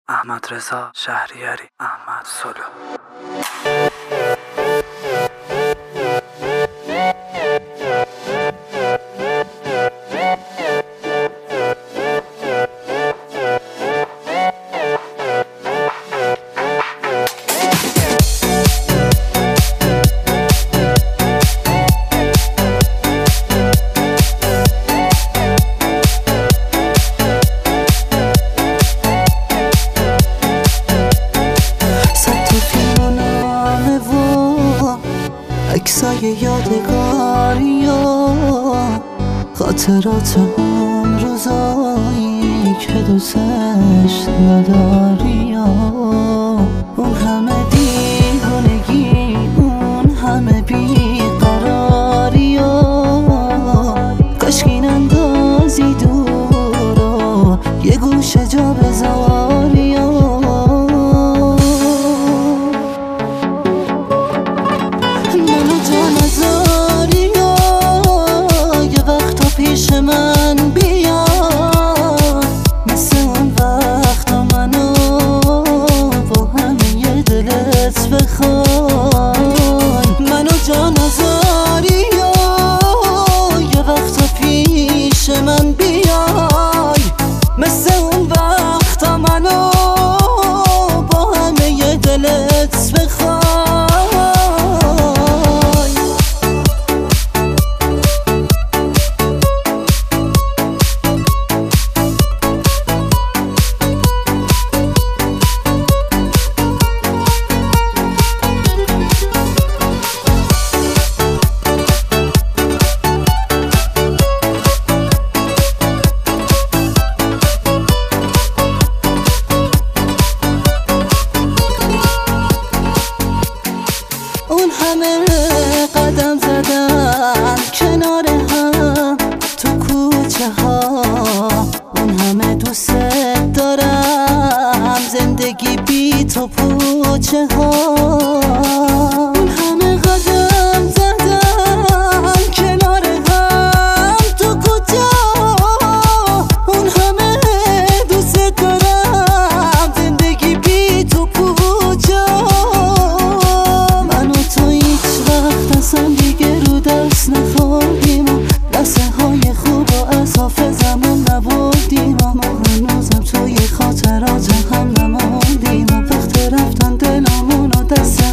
احمد رضا شهریاری، احمد سلو. عکسای یادگاری و خاطرات اون روزایی که دوستش نداری، اون همه دیوانگی، اون همه بیقراری و کاش این اندازی دور و یه گوشه جا بذاری. پیش من بیا مثل اون وقت منو با همه دلت بخوای، منو جا نذاری یه وقت پیش من بیای مثل اون وقت منو با همه دلت بخوای. اون همه قدم زدن کنار هم تو کوچه ها، اون همه دوست دارم زندگی بی تو پوچه ها. اون همه قدم زدن کنار هم تو کوچه ها، اون همه دوست دارم زندگی بی تو پوچه ها. اصلا دیگه رو دست نخوردیم و لحظه های خوب و از حافظمون نبردیم و ما هنوزم توی خاطرات هم نموندیم و وقت رفتن دلمون و دست